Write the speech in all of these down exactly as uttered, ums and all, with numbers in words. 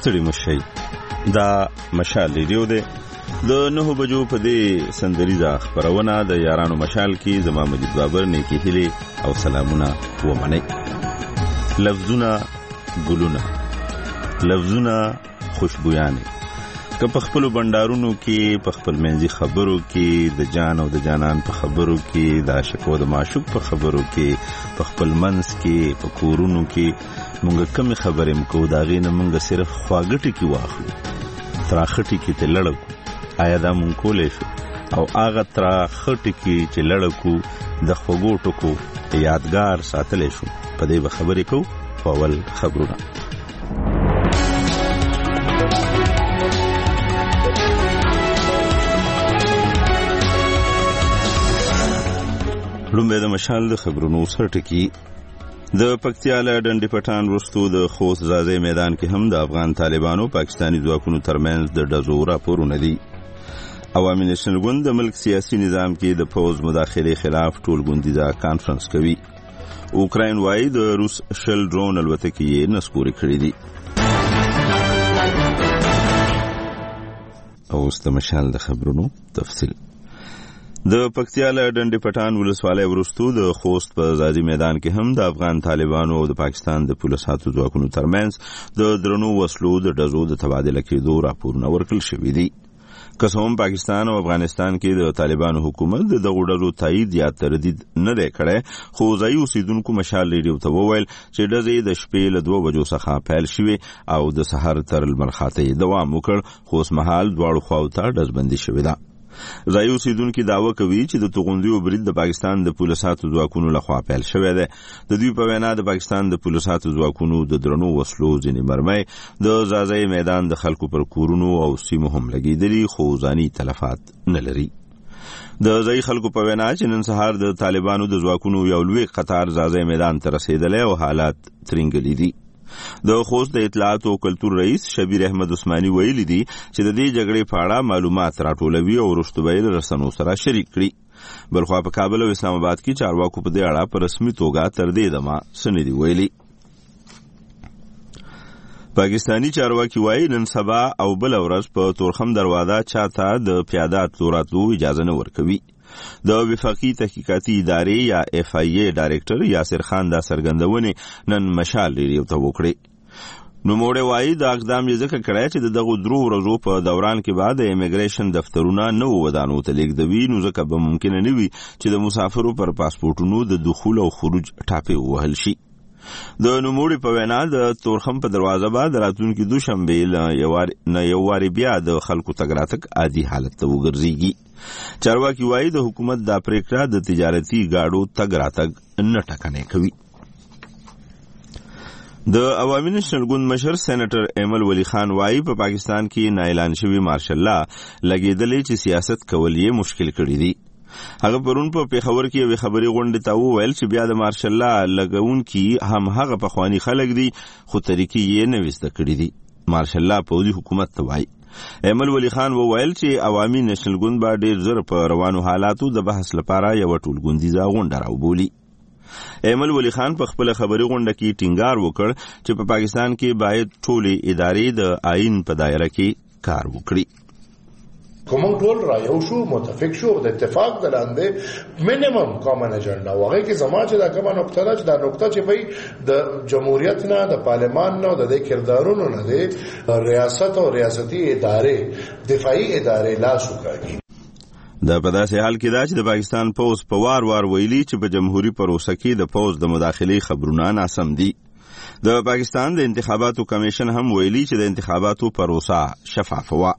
ستړي مشي دا مشال ریډیو دی د نهو بجو په دې سندریزه خبرونه د یارانو مشال کې زما مجید بابر نیکی هیلې او سلامونه ومنئ. لفظونه ګلونه، لفظونه خوشبویانې، که په خپلو بنډارونو کې، په خپل منځي خبرو کې، د جان او د جانان په خبرو کې، د عاشق او د معشوق په خبرو کې، په خپل منځ کې، په کورونو کې مونږ کمې خبرې مکو، د هغې نه مونږ صرف خواږه ټکي واخلو، تراخه ټکي ته لړکو. آیا دا مونږ کولی شو؟ او هغه تراخه ټکي چې لړکو د خوږو ټکو یادګار ساتلی شو؟ په دې به خبرې کوو په اول خبرونه. لومبه د مشال د خبرونو سر ټکی. د پکتیا له ډنډې پټان وروستو د خوست زازې میدان کې هم د افغان طالبانو پاکستاني ځواکونو ترمنځ د ډزو راپورونه دي. عوامي نیشنل ګوند د ملک سیاسي نظام کې د پوز مداخلې خلاف ټولګوندیزه کانفرنس کوي. اوکراین وایي د روس شل ډرون الوتکې یې نسکورې کړې دي. اوس د مشال د خبرونو تفصیل. د پکتیا له ډنډې پټان ولسوالۍ وروستو د خوست په زازي میدان کې هم د افغان طالبانو او د پاکستان د پولیسو ځواکونو ترمنځ د درنو وسلو د ډزو د تبادله کېدو راپورونه ورکړل شوي دي. که څه هم پاکستان او افغانستان کې د طالبانو حکومت د دغو ډزو تایید یا تردید نه دی کړی، خو ځایي اوسېدونکو مشال ریډیو ته وویل چې ډزې د شپې له دوه بجو څخه پیل شوې او د سحر تر لمر خاته یې دوام وکړ، خو اوسمهال دواړو خواو ته ډزبندي شوې ده. ځایي اوسېدونکي دعوه کوي چې د توغندیو برید د پاکستان د پولیسو ځواکونو لخوا پیل شوی دی. د دوی په وینا د پاکستان د پولیسو ځواکونو د درنو وسلو ځینې مرمۍ د زازی میدان د خلکو پر کورونو او سیمو هم لګېدلي، خو ځاني تلفات نه لري. د ځایي خلکو په وینا چې نن سهار د طالبانو د ځواکونو یو لوی قطار زازی میدان ته رسېدلی او حالات ترینګلي دي. د خوست د اطلاعات او کلتور رئیس شبیر احمد عثماني ویلي دي چې د دې جګړې په اړه معلومات راټولوي او وروسته به یې رسنیو سره شریک کړي. بلخوا په کابل او اسلام آباد کې چارواکو په دې اړه په رسمي توګه تر دې دمه څه نه دي ویلي. پاکستانی چارواکي وایي نن سبا او بله ورځ په تورخم دروازه چاته د پیاده تلو راتلو اجازه نه ورکوي. د وفاقي تحقیقاتي ادارې یا اف آی ای ډایرکټر یاسر خان دا څرګندونې نن مشال ریډیو ته وکړې. نوموړی وایي دا اقدام یې ځکه کړی چې د دغو درو ورځو په دوران کې به د امیګریشن دفترونه نوو ودانو ته لیږدوي، نو ځکه به ممکنه نه وي چې د مسافرو پر پاسپورټونو د دخول او خروج ټاپې ووهل شي. د نوموړي په وینا د تورخم په دروازه به د راتلونکي دوشنبې نه یو وارې بیا د خلکو تګ راتګ عادي حالت ته وګرځېږي. چارواکي وایي د حکومت دا پریکړه د تجارتي ګاډو تګ راتګ نه ټکنی کوي. د عوامي نیشنل ګوند مشر سینیټر ایمل ولی خان وایي په پاکستان کې نااعلان شوي مارشل لا لګېدلې چې سیاست کول یې مشکل کړي دي. هغه پرون په پیښور کې یوې خبري غونډې ته وویل چې بیا د مارشل لا لګونکي هم هغه پخواني خلک دي، خو طریقې یې نه وسته کړي دي. مارشل لا پوځي حکومت ته وایي. ایمل ولی خان وویل چې عوامي نیشنل ګوند به ډېر زر په روانو حالاتو د بحث لپاره یوه ټولګوندیزه غونډه راوبولي. ایمل ولی خان په خپله خبري غونډه کې ټینګار وکړ چې په پاکستان کې باید ټولې ادارې د آئین په دایره کې کار وکړي. کوم ټول را یو شو، متفق شو، د اتفاق د لاندې مینیمم کامن اجنډا وغه کې زما چې دا کومه نقطه ده چې دا نقطه چې وي د جمهوریت نه، د پارلمان نه، د کردارونو نه، د ریاست او ریاستي ادارې، دفاعي ادارې لاس وکړي. دا په داسې حال کې دا چې د پاکستان پوز په وار وار ویلي چې په جمهوریت پروسه کې د پوز د مداخلې خبرونه ناسم دي. د پاکستان د انتخاباتو کمیشن هم ویلي چې د انتخاباتو پروسه شفافه وه.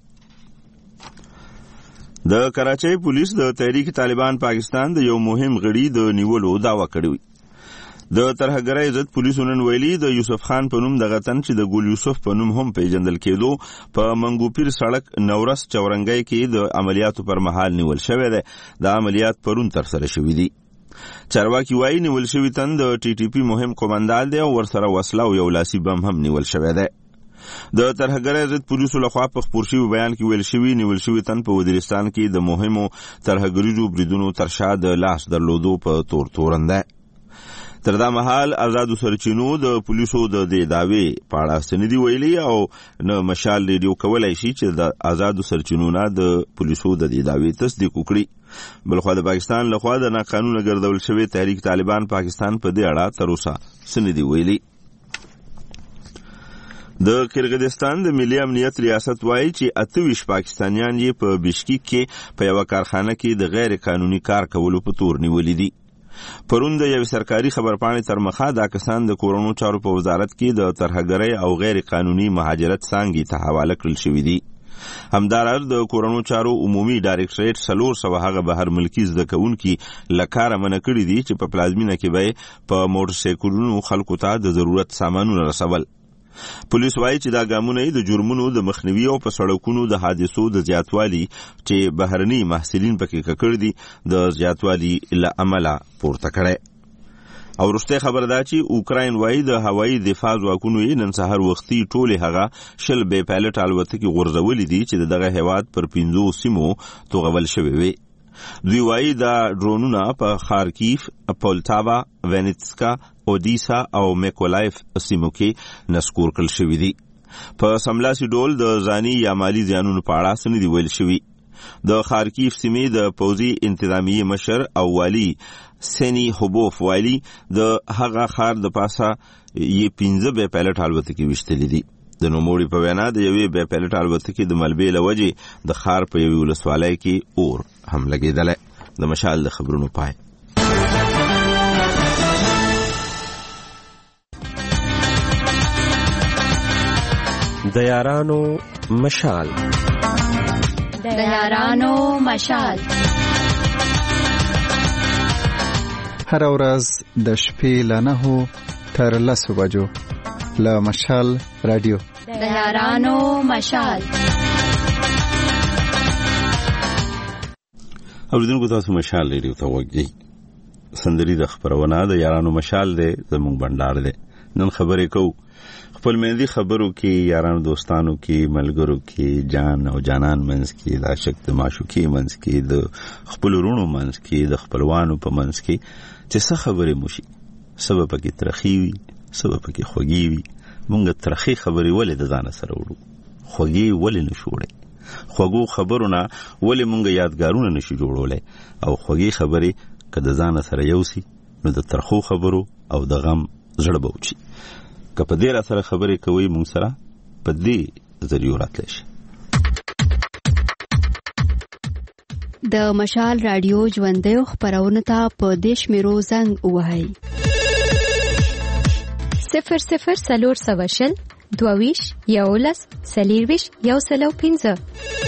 د کراچۍ پولیس د تحریک طالبان پاکستان د یو مهم غړي د نیولو دعوه کړې. د ترهګرۍ ضد پولیسو نن ویلي د یوسف خان په نوم دغه تن چې د ګل یوسف په نوم هم پیژندل کېدو په منګوپیر سړک نورس چورنګۍ کې د عملیاتو پر مهال نیول شوی دی. دا عملیات پرون ترسره شوي دي. چارواکي وایي نیول شوي تن د ټي ټي پي مهم قومندان دی او ورسره وسله او یو لاسي بم هم نیول شوی دی. د ترهګرۍ ضد پولیسو لخوا په خپور شوي بیان کې ویل شوي نیول شوي تن په وزیرستان کې د مهمو ترهګریزو بریدونو تر شا د لاس درلودو په تور تورن دی. تر دا مهال آزادو سرچینو د پولیسو د دې دعوې په اړه څه نه دي ویلي او نه مشال ریډیو کولی شي چې د آزادو سرچینو نه د پولیسو د دې دعوې تصدیق وکړي. بلخوا د پاکستان لخوا د ناقانونه ګرځول شوی تحریک طالبان پاکستان په دې اړه تر اوسه څه نه دي ویلي. د کرغیزستان د ملي امنیت ریاست وایي چې اته ویشت پاکستانیان یې په بشکیک کې په یوه کارخانه کې د غیر قانوني کار کولو په تور نیولي دي. پرون د یوې سرکاري خبرپاڼې تر مخه دا کسان د کورونو چارو په وزارت کې د ترهګرۍ او غیر قانوني مهاجرت څانګې ته حواله کړل شوي دي. همداراز د کورونو چارو عمومي ډایرکټریټ څلور سوه هغه بهر ملکي زده کوونکي له کاره منع کړي دي چې په پلازمینه کې به یې په موټرسایکلونو خلکو ته د ضرورت سامانونه رسول. پولیس وایي چې دا ګامونه یې د جرمونو د مخنیوي او په سړکونو د حادثو د زیاتوالي چې بهرني محصلین پکې ککړ دي د زیاتوالي له امله پورته کړی. او وروستی خبر دا چې اوکراین وایي د هوایي دفاع ځواکونو یې نن سهار وختي ټولې هغه شل بې پایلټ الوتکې غورځولې دي چې د دغه هیواد پر پنځو سیمو توغول شوې وي. دوی وایي دا ډرونونه په خارکیف، پولتاوا، وینیتسکا، اودیسا او میکولایف سیمو کې نسکور کړل شوي دي. په سملاسي ډول د ځاني یا مالي زیانونو په اړه څه نه دي ویل شوي. د خارکیف سیمې د پوځي انتظامیې مشر او والي سینی هوبوف وایي د هغه ښار د پاسه یې پنځه بې پایلټ الوتکې ویشتلې دي. د نوموړي په وینا د یوې بې پایلټ الوتکې د ملبې له وجې د ښار په یوې ولسوالۍ کې اور هم لګېدلی. د مشال د خبرونو پای. د یارانو مشال د یارانو مشال هر ورځ د شپې له نهو تر لسو بجو له مشال رادیو د یارانو مشال. اوریدونکو تاسو مشال ریډیو ته وګورئ. سندري د خبرونه د یارانو مشال دی زموږ بندار دی. نن خبرې کوو خپل مندي خبرو کې یارانو دوستانو کې ملګرو کې جان او جانان منځ کې د عاشق د معشوقي منځ کې د خپل ورونو منځ کې د خپلوانو په منځ کې چې څه خبرې موشي سبب پکې ترخی وي سبب پکې خوږی وي. مونږ ترخی خبرې ولې د ځان سره وړو خوږی ولې نشو وړي خوږو خبرونه ولې مونږ یادګارونه نشو جوړولای او خوږی خبرې که د ځان سره یوسي نو د ترخو خبرو او د غم زړه بوچی. که په دې را سره خبرې کوي مونږ سره په دې ذریعو راتلی شي. د مشال رادیو ژوندیو خپرونو ته په دې شمیرو زنګ ووهئ: صفر صفر څلور سوه شل دوه ویشت یولس څلېرویشت یو سل او پنځه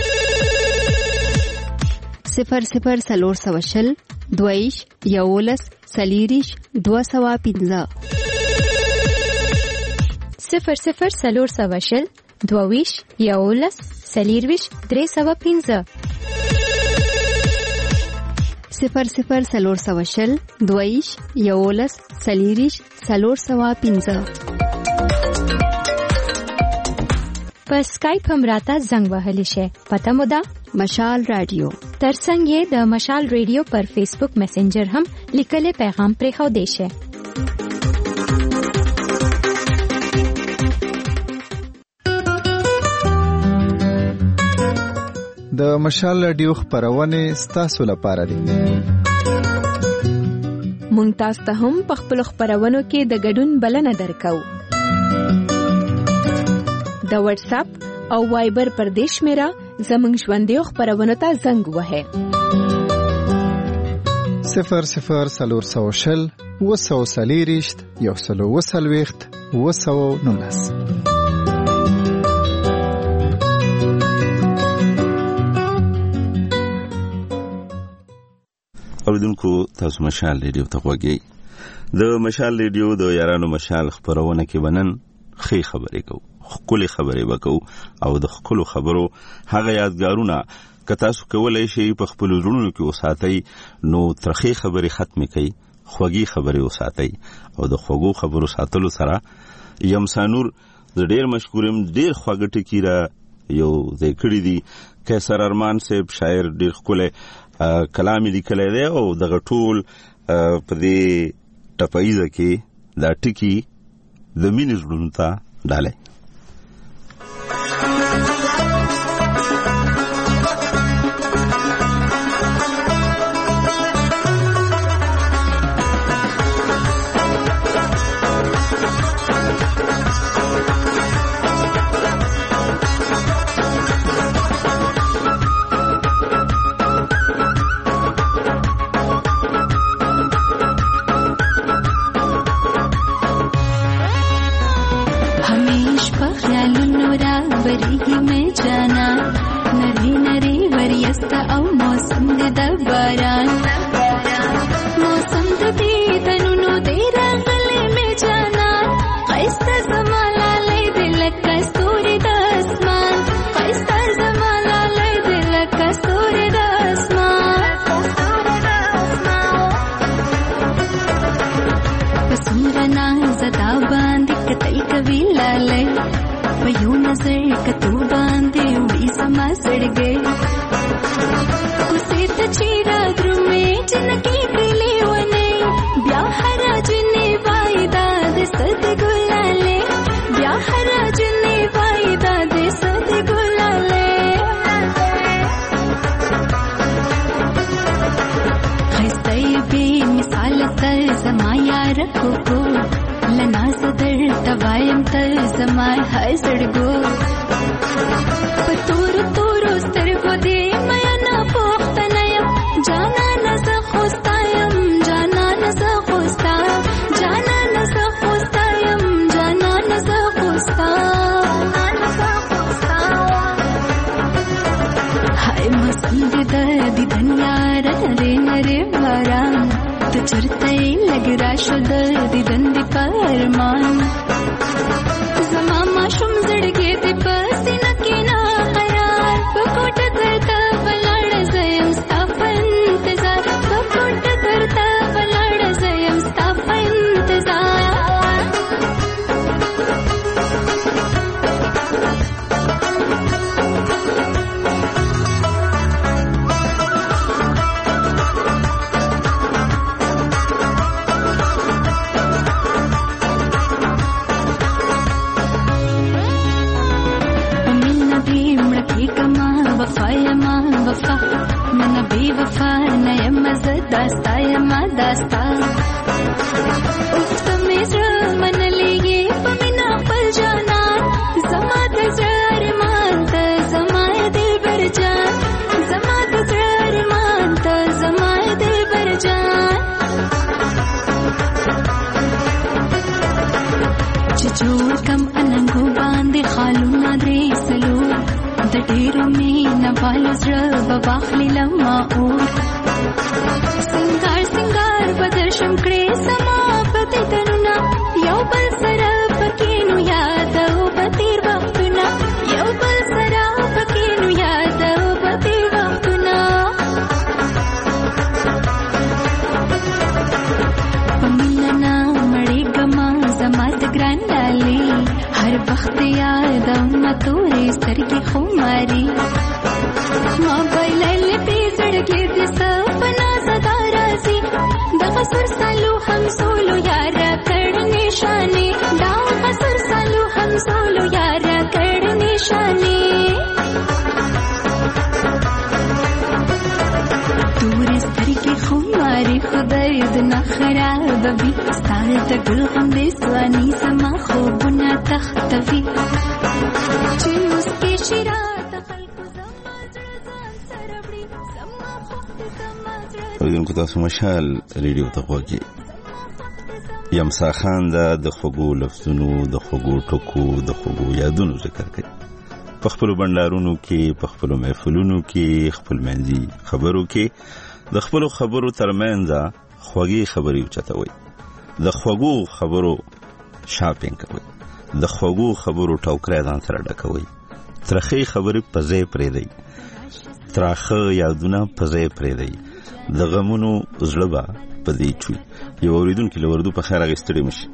صفر صفر څلور سوه شل دوه ویشت یولس څلېرویشت دوه سوه پنځه صفر صفر څلور سوه شل دوه ویشت یولس څلېرویشت درې سوه پنځه صفر صفر څلور سوه شل دوه ویشت یولس څلېرویشت څلور سوه پنځه. په سکایپ هم راته زنګ وهلی شي. پته مو ده مشال رادیو. ترڅنګ یې د مشال رادیو پر فیسبوک میسنجر هم لیکلی پیغام پرېښودی شي. د مشال رادیو خبرونه ستاسو لپاره دي. مونږ تاسو ته هم په خپل خبرونو کې د ګډون بلنه درکو. د واتس اپ او وایبر پر دې شمیره زموږ ژوندیو خبرونو ته زنګ وهئ: صفر صفر څلور سوه شل اووه سوه څلېرویشت یو سل اووه څلوېښت اووه سوه نولس. اوریدونکو تاسو مشال ریډیو ته وګورئ. د مشال ریډیو د یارانو مشال خبرونه کې ونن خې خبرې کوو خپل خبرې وکاو او د خپل خبرو هغه یادګارونه که تاسو کولای شئ په خپل ورونو کې وساتئ نو ترخی خبرې ختم کړئ خوږی خبرې وساتئ او د خوږو خبرو ساتلو سره یمسانور د ډیر مشکورم ډیر خوږه ټکی را یو ذکر دي کیسر ارمان صاحب شاعر ډیر خپل کلام لیکلی دی او دغه ټول په دې ټپایزه کې دا ټکی د مینې زړونو ته ډالئ. تاسو مشال ریډیو ته غوږی یمسا خان دا د خوګو لفظونو د خوګو ټکو د خوګو یادونو ذکر کوي په خپل بندارونو کې په خپل محفلونو کې خپل منځي خبرو کې د خپل خبرو ترمنځ خوږی خبري چتوي د خوګو خبرو شاپینګ کوي د خوګو خبرو ټوکرای ځان سره ډکوي ترخی خبري پځې پرې دی ترخه یادونه پځې پرې دی د غمونو زړبا پدې چوي یو اوریدونکو لوردو په خیر غستړي مشي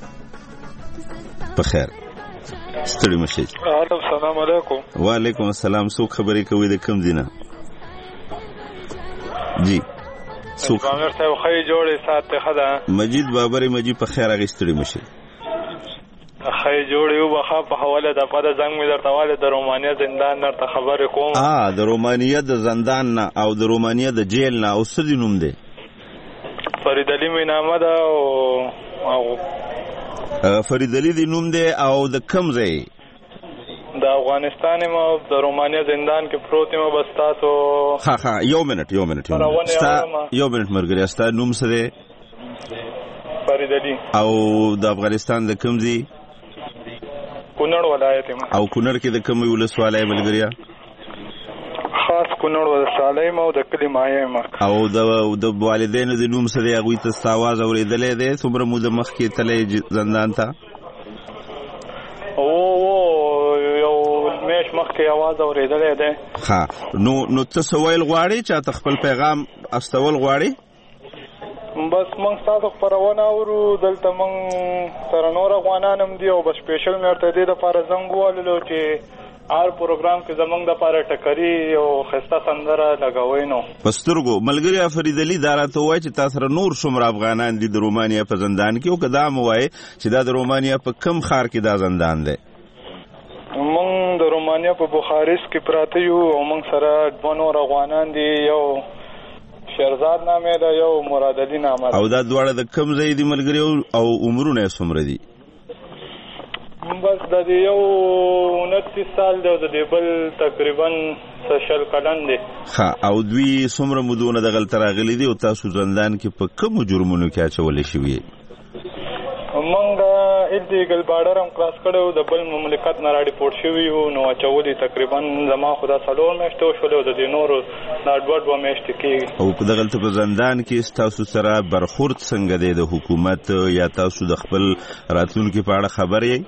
په خیر ستړي مشي. السلام علیکم. وعلیکم السلام. څوک خبرې کوي د کوم دینه؟ جی سوق امیر صاحب خی جوړې ساته خدا مجید بابر مجید په خیر اغستړي مشه خی جوړې او بخا په حواله د پد زنګ مې درته واله د رومانیا زندان درته خبرې کوم اه د رومانیا د زندان نه او د رومانیا د جیل نه او څه نوم دی فرید علي مې نامه ده او فرید علي دی نوم دی او د کم ځای د افغانستان ما د رومانیا زندان کې پروت ما بس تاسو ها ها یو منټ یو منټ یو منټ ستا یو منټ مرګري ستا نوم څه دی فرید علي او د افغانستان د کم ځای کونړ ولایت ما او کونړ کې د کوم ولسوالۍ ملګریا خاص کونړ ولسوالۍ ما او د کلی مایه ما او د د والدینو د نوم څه دی هغه ته ستاواز اورېدلې ده څومره موده مخکې تلې زندان ته او یو مېش مخکې आवाज اورېدلې ده ها نو نو څه ویل غواړي چې ته خپل پیغام استول غواړي بس مونږ تاسو پرونه اورو دلته مونږ سره نور افغانان هم دي او بس سپیشل مرته دي د لپاره زنګ والو چې هر پروګرام کې زمونږ د لپاره ټکري او خسته سندره لګوي نو پسترګو ملګری فرید علي دا راته وایي چې تاسو سره نور څومره افغانان دي د رومانیا په زندان کې او کدا مو وایي چې دا د رومانیا په کم ښار کې دا زندان دی مونږ د رومانیا په بوخارست کې پراته یو او مونږ سره دوه نور افغانان دي یو شهرزاد نامه ده یو مراد علي نامه او دا دواړه د کم ځای دي ملګری او عمرونه یې څومره دي بس د یو انتیس سال دی او د بل تقریبا شل کلن دی ها او دوی څومره مودونه د غلط راغلي دي او تاسو زندان کې په کوم جرمونو کې اچولې شوی مونږ د ایلیګل بارډر هم کراس کړو د بل مملکت نه را ریپورت شوی وو نو اچولې تقریبا زما خدا څلور میاشتې شولې د دې نورو دا ډوډ و میاشتې کې او په دغه په زندان کې تاسو سره برخورد څنګه دی د حکومت یا تاسو د خپل راتلونکو په اړه خبر یې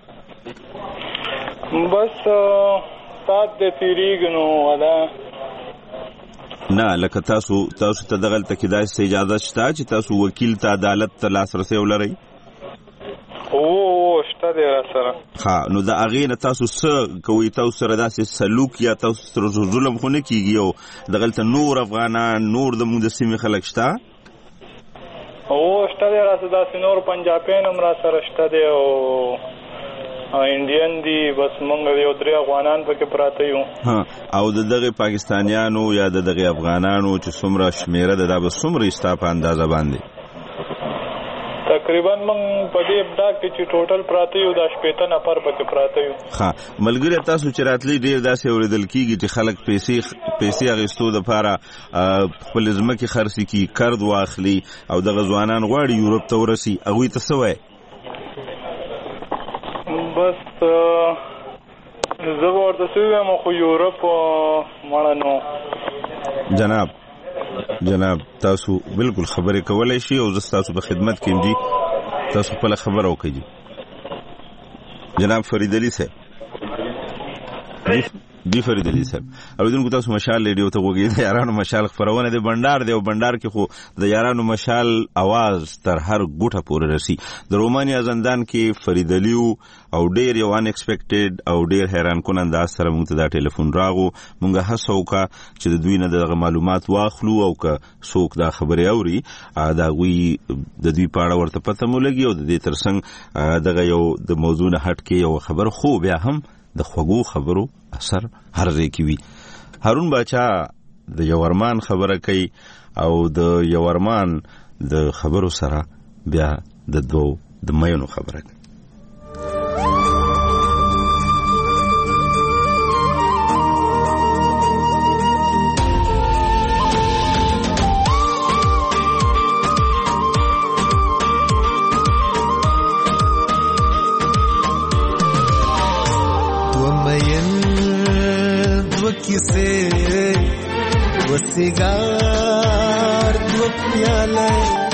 بس سات د تیریګنو ولا نه لکه تاسو تاسو ته دغه تکي داسې اجازه شته چې تاسو وکیل ته عدالت ته لاسرسي ولرئ او شته دی سره ها نو دا اغه نه تاسو څه کوي تاسو سره داسې سلوک یا تاسو سره ظلم خو نه کیږي او دغه ته نور افغانان نور د موږ د سیمې خلک شته او شته دی راځه داسې نور پنجابین هم را سره شته دی او انډین دی بس مونږ یو درې افغانان پکې پراته یو ها او دغه پاکستانیانو یا دغه افغانانو چې څومره شمیره ده دا به څومره استا په اندازه باندې تقریبا مونږ په دې ابدا کې چې ټوټل پراته یو د شپږ نفر پکې پراته یو ها ملګری تاسو چې راتلی ډیر داسې اوریدل کیږي چې خلک پیسې پیسې اغستو د لپاره خپل ځمکې خرڅي کی قرض واخلي او د غزوانان غواړي یورپ ته ورسي هغه ته څه وایي بس زه ورته سویم خو یورپ مړنو جناب جناب تاسو بالکل خبرې کولای شي او زه تاسو په خدمت کې یم جی تاسو خپل خبره وکړئ جناب فرید علي صاحب دی فرید علي صاحب اوریدونکو تاسو مشال ریډیو ته وګورئ د یارانو مشال خبرونه د بندر دی او بندر کې خو د یارانو مشال आवाज تر هر ګوټه پورې رسی د رومانیا زندان کې فرید علي او ډیر یو ان ایکسپیکټډ او ډیر حیران کننده سره موږ ته دا ټلیفون راغو موږ هڅه وکړه چې د دوی نه د معلومات واخلو او که څوک دا خبرې اوري دا وی د دوی په اړه ورته پته مو لګي او د دې ترڅنګ دغه یو د موضوع نه هټ کې یو خبر خو بیا هم د خوږو خبرو اثر هر ځای کې وي هارون باچا د یورمان خبره کوي او د یورمان د خبرو سره بیا د دوه د مېنو خبره کوي किसे वो सिगार दो प्याले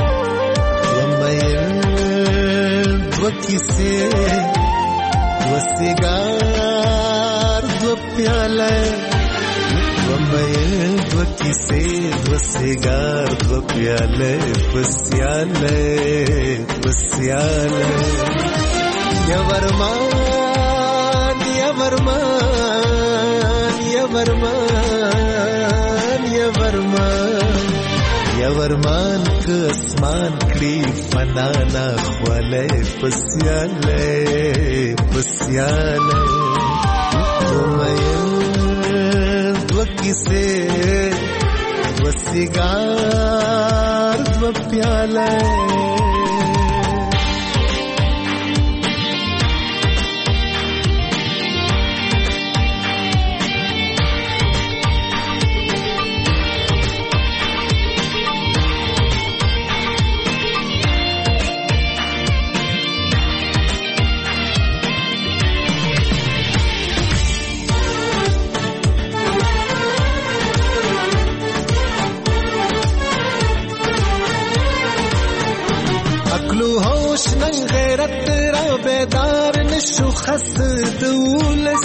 वमयन दो किसे वो सिगार दो प्याले वमयन दो किसे वो सिगार दो प्याले पस्याले पस्याले यवरमान यवरमान यवरमान यवरमान یورمان که اسمان کړي فنا نه خولې پسیاله پسیاله ومې وکیسه وسیګار و پیاله غیرت را بیدار نشو خس دولس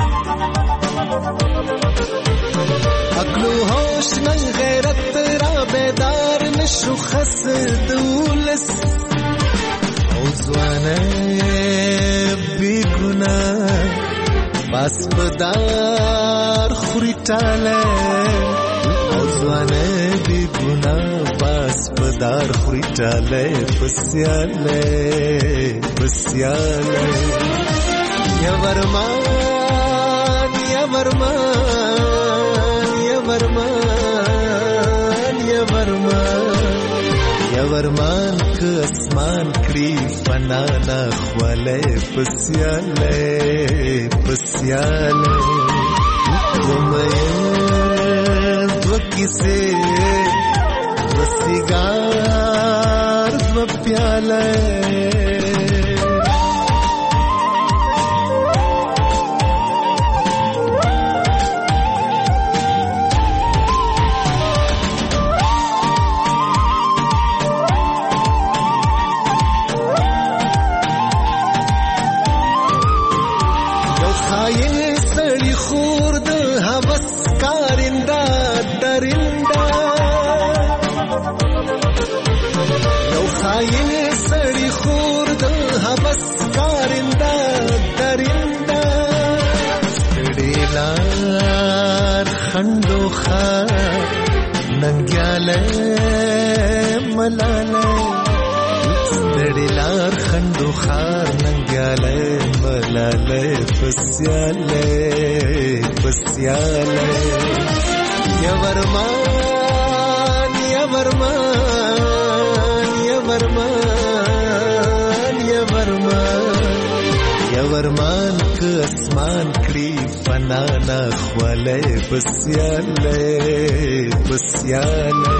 عقل و ہوش نن غیرت را بیدار نشو خس دولس او زوانه بی گناه باس بدار خوری تاله او زوانه بی گناه باس بدار خوری تاله پسیاله پسیاله یا ورمان یا ورمان یا ورمان یا ورمان یا ورمان که اسمان کړي فنا نه خولې پسیاله پسیاله ومې وکیسه وسیګار و پیاله ملاله ستړي لار خندو خار ننګاله ملاله پسیاله پسیاله یا ورمان یا ورمان یا ورمان یا ورمان یا ورمان که اسمان کړي فنا نه خولې پسیاله پسیاله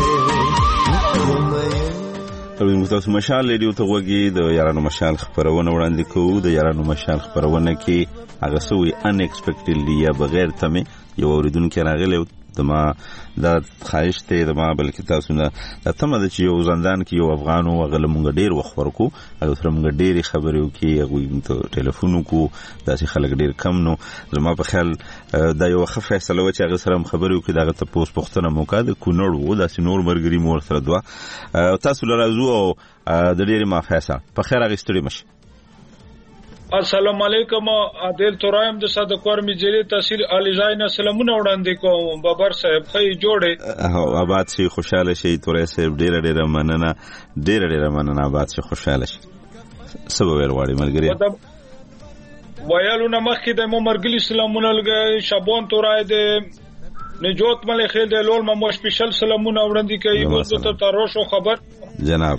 تاسو مستاسو مشال ریډیو ته وګورئ د یارانو مشال خبرونه وړاندې کوو د یارانو مشال خبرونه کې هغه سوی ان ایکسپیکټډلی یا بغیر تمه یو اوریدونکو راغلی د ما د خواهش ته د ما بلکې تاسو نه د تمه د چې یو زندان کې یو افغان او غل مونږ ډیر وخت ورکو هغه سره مونږ ډیرې خبرې وکړي هغه ته ټلیفون وکړو داسې خلک ډیر کم نو زما په خیال دا یو ښه فیصله و چې هغه سره خبرې وکړي دغه ته پوس پوښتنه مو وکړه د کونړ و داسې نور مرګري مور سره دوه تاسو له راځو او د ډیرې مافیسه په خیر هغه ستړي مشه. السلام علیکم عادل تورایم د صدقور میجری تحصیل علی زاین سلامونه وړاندې کوم بابر صاحب خی جوړه او آباد شي خوشاله شي تورې صاحب ډیر ډیر مننه ډیر ډیر مننه آباد شي خوشاله شي سبب ورواړي ملګری وایالو نمخې د مو مرګلی سلامونه لګي شابون تورای د نجوت ملي خیل د لول مو سپیشل سلامونه وړاندې کوي ورته تاروشو خبر جناب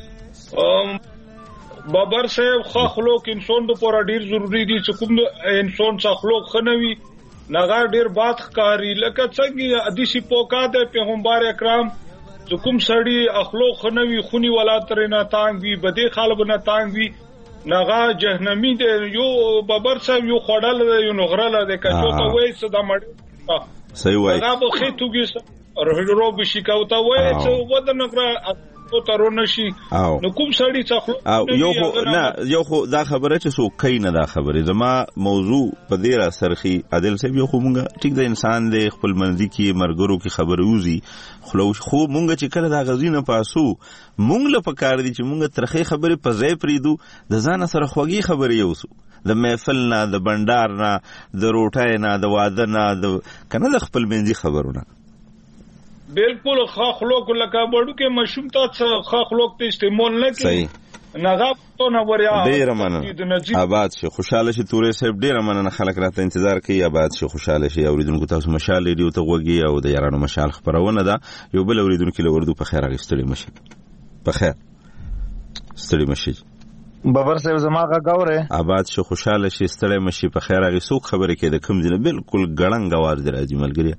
بابر صاحب خو خلق انسان د پوره ډیر ضروری دي چې کوم انسان څخه خلق خنوي نغار ډیر بات ښکاری لکه څنګه حدیث پوکا د پیغمبر اکرام چې کوم سړی اخلاق خنوي خونی ولاتر نه تانګ وی بده خالب نه تانګ وی نغا جهنمی دی یو بابر صاحب یو خړل یو نغرل د کچو ته وای صدا مړ صحیح وای هغه په خېتوږي سره رو بشي کاوته وای چې ودن نغرا ترو نشي نو کوم سړی څخه یو خو نه یو خو دا خبره چې سو کین نه دا خبره زما موضوع په دې را سرخي عادل صاحب یو خو مونږه ټیک د انسان د خپل منځي کې مرګرو کې خبره وزي خو خو مونږه چې کله دا غزینه پاسو مونږ له پکار دي چې مونږه ترخه خبره په ځای پریدو د ځان سره خوږی خبره یوسو د محفل نه د بندر نه د روټای نه د واده نه د کنه د خپل منځي خبرونه بالکل خاخلوک لکه بڑو کې مشوم ته خاخلوک ته استعمال نه کوي صحیح نغاب تو نه وریا ډیر مننه آباد شي خوشاله شي تورې صاحب ډیر مننه خلک راته انتظار کوي آباد شي خوشاله شي اوریدونکو تاسو مشال ریډیو ته وګي او د یارانو مشال خبرونه ده یو بل اوریدونکو له وردو په خیر غستړي مشي په خیر ستړي مشي بابر صاحب زماغه غوره آباد شي خوشاله شي ستړي مشي په خیر غي سوق خبره کې د کم دینه بالکل ګړنګ आवाज درځي ملګری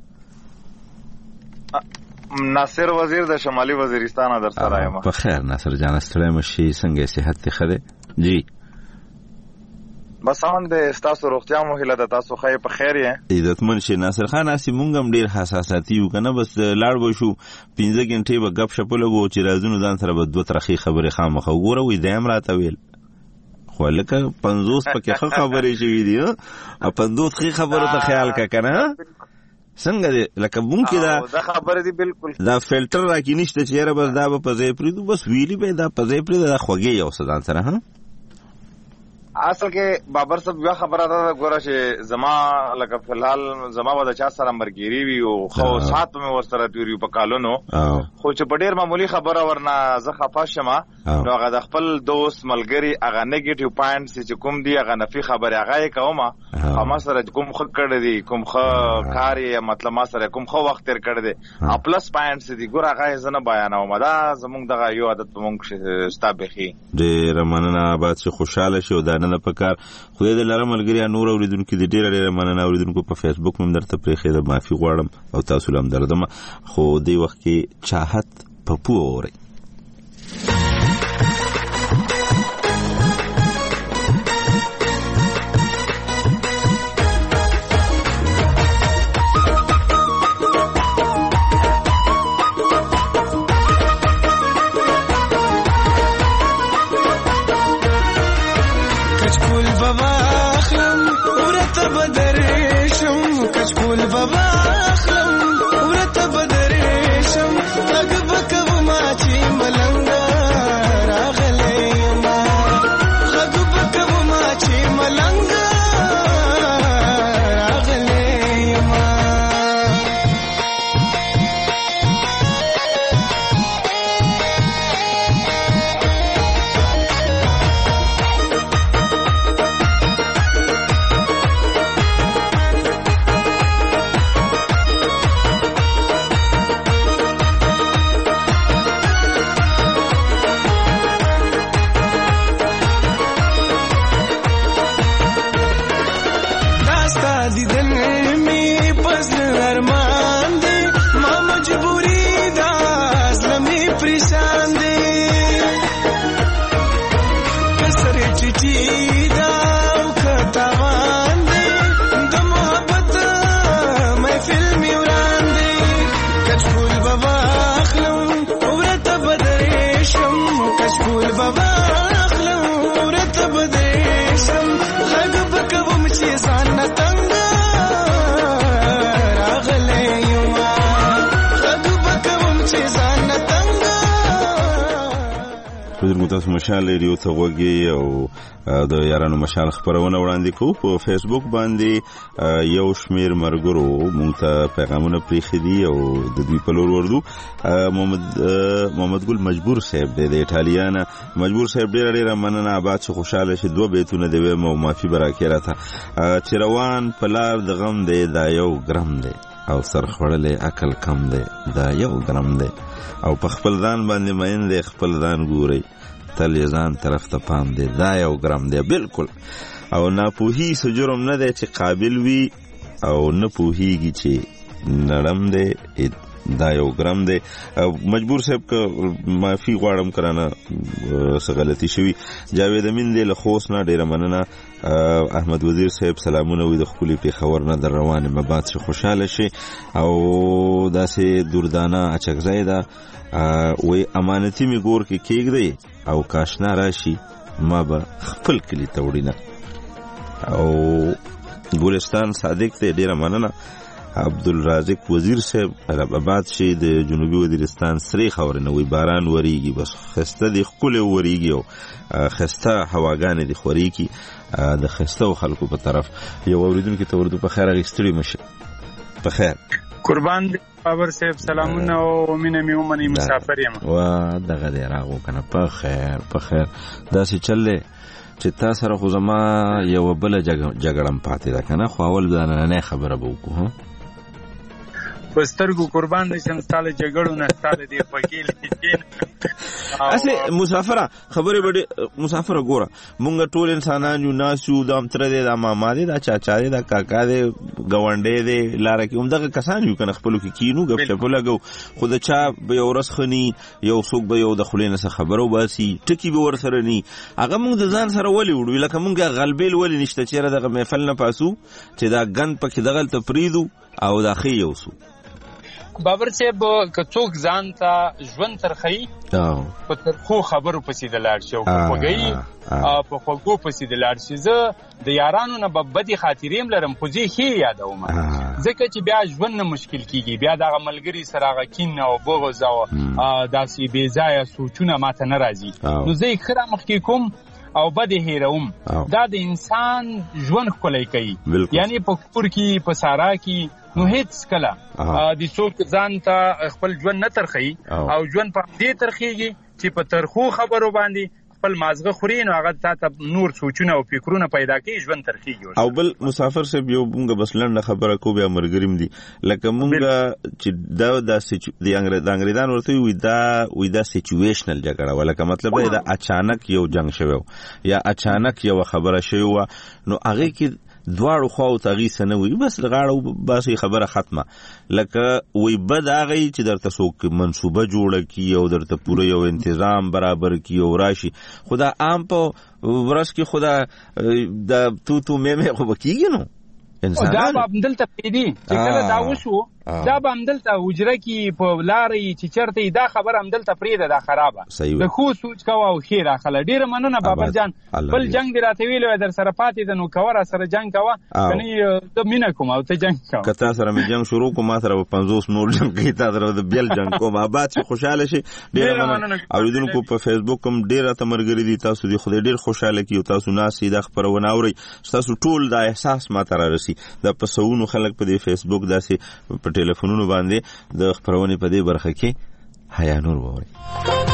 ناصر وزیر د شمالي وزیرستان در سره یم په خیر ناصر جان ستړي مشي څنګه صحت ته خده جی بس ان د تاسو روغتیا مو هله د تاسو خیر په خیر یې عزتمن شي ناصر خان اسی مونږ هم ډیر حساسیتي یو کنه بس لاړ به شو پنځه غنټې به غب شپ لګو چې رازونو ځان سره به دوه ترخی خبره خامخ وګوره وې دایم راته ویل خو لکه پنځوس پکې خبرې شوې دي ا پنځوس خي خبره ته خیال کا کنه څنګه دې لکه مونږ دا دا خبره دي بالکل دا فلټر راکې نشته چې بس دا په ځای پریدو بس ویلی به دا په ځای پریدو دا خوږی یو څه ځان سره ها اصل کې بابر صاحب یو خبره ده ګوره چې زما لکه فلحال زما به د چا سره مرګيري وي او خو سات مې ورسره تیری په کالونو خو چې په ډیر معمولی خبره ورنه زه خفه شم نو هغه د خپل دوست ملګری هغه نیگیټیو پوینټس چې کوم دی هغه نفي خبره هغه یې کومه او ما سره کوم خو کړی دی کوم خو کار یې مطلب ما سره کوم خو وخت تیر کړی دی ا پلس پوینټس دی ګوره هغه زنه بیانوم دا زمونږ دغه یو عادت مونږ ستابخي ډیر مننه آباد چې خوشاله شو دا نه پکار خو دې لاره ملګری نور اوریدونکو دې ډیر ډیر مننه اوریدونکو په فیسبوک هم درته پرېخې د معافي غواړم او تاسو لم دردم خو دې وخت کې چاحت په پوره تاسو مشال ریډیو ته وګي او د یارانو مشال خبرونه وړاندې کوو په فیسبوک باندې یو شمیر مرګرو مونږ ته پیغامونه پریخي دي او د دوی په لور وردو محمد محمد ګل مجبور صاحب د ایټالیانا مجبور صاحب ډیر ډیر مننه آباد شي خوشاله شي دوه بیتونه دی مو معافي برکه راته چې روان پلار د غم دی دا یو ګرام دی او سر خړلې عقل کم دی دا یو ګرام دی او په خپل ځان باندې مین دی خپل ځان ګوري تل ځان طرف ته پام دی دا یو ګرام دی بالکل او ناپوهي سجرم نه دی چې قابل وي او نه پوهیږي چې نرم دی دا یو ګرام دی مجبور صاحب که معافي غواړم کرانه څه غلطي شوي جاوید امین دی له خوست نه ډیره مننه احمد وزیر صاحب سلامونه وي د خپلې پېښور نه در روانې مباد چې خوشحاله شي او داسې دوردانه اچکځای ده وی امانتي می ګور کې کېږدی او کاشنا راشي ما به خپل کلی ته وړینه او ګلستان صادق ته ډیره مننه عبدالرازق وزیر صاحب آباد شي د جنوبي وزیرستان سری خاورنه وی باران وریږي بس خسته دی خپل وریږي او خسته هواګانې دی خوريږي د خسته خلکو په طرف یو اوریدونکو ته ورته په خیر غستړي مشه په خیر قربان بابر صاحب سلامونه او مینه می ومني مسافر یم وا دغه دی راغو کنه په خیر په خیر داسې چلې چې تاسو سره خو زما یو بل جګړم پاتې ده کنه خو اول دا نه خبره به وکړو ها پسترګو قربان دي چې ستاله جګړو نه ستاله دی پکیل اسه مسافره خبره بډې مسافره ګوره مونږ ټول انسانان یو ناسو د امتر دي د ماما دي د چاچا دي د کاکا دي غونډې دي لار کې همدغه کسان یو کنه خپل کې کینو غپ ټپ لګو خو د چا به یو رسخني یو څوک به یو د خلینو سره خبرو باسي ټکی به ور سره ني هغه مونږ د ځان سره ولي وړو لکه مونږ غلبېل ولي نشته چې دغه محفل نه پاسو چې دا غن پکې دغه تفریدو او دا خي یوسو بابر صاحب که څوک ځان ته ژوند ترخی په ترخو خبرو پسې د لاړ شي او په خوږی په خوږو پسې د لاړ شي زه د یارانو نه به بدې خاطرې هم لرم خو زه یې ښې یادوم ځکه چې بیا ژوند نه مشکل کېږي بیا دغه ملګري سره هغه کین او بغض او داسې بېځایه سوچونه ماته نه راځي نو زه یې ښه رامخکې کوم او بده هیروم دا د انسان ژوند ښکلی کوي یعنی په کور کې په سارا کې نو هیڅ کله د څوک ځان ته خپل ژوند نه ترخی او ژوند په دې ترخیږي چې په ترخو خبرو باندې خپل مازغه خوري نو هغه ته نور سوچونه او فکرونه پیدا کوي ژوند ترخیږي او بل مسافر صاحب یو مونږ بس لنډه خبره کو بیا مرګریم دي لکه مونږ چې دا د انګریزان ورته وي دا وي دا سچويشنل جګړه ولکه مطلب دا اچانک یو جنگ شوی یا اچانک یو خبره شوی نو هغه کې دواړو خواو تغی سنوي بس لغاړو بس خبره ختمه لکه وی بد هغه چې درته څوک منصوبه جوړه کی او درته پوره یو تنظیم برابر کی او راشي خدا عام په ورس کې خدا د تو تو مې مې خو بکیږي نو انسان دا به همدلته پیدي چې کله دا وشو دا به همدلته حجره کې په لارې چې چرته دا خبر همدلته پرېده دا خرابه د خو سوچ کوه او ښې راخله ډېره مننه بابر جان بل جنګ دې راته ویلی وی در سره پاتې ده نو کوه را سره جنګ کوه کنی زه مینه کوم او ته جنګ کوه که تا سره مې جنګ شروع کوم ما سره به پنځوس نور جنګ کوي تا سره د بیل جنګ کوم آباد چې خوشحاله شي ډېره مننه اورېدونکو په فیسبوک هم ډېر راته ملګري دي تاسو دې خدای ډېر خوشحاله کړي او تاسو ناستئ دا خپرونه اورئ ستاسو ټول دا احساس ماته رارسي دا په سوونو خلک په دې فیسبوک داسې په ټلیفونونو باندې د خپرونې په دې برخه کې حیا نور ووري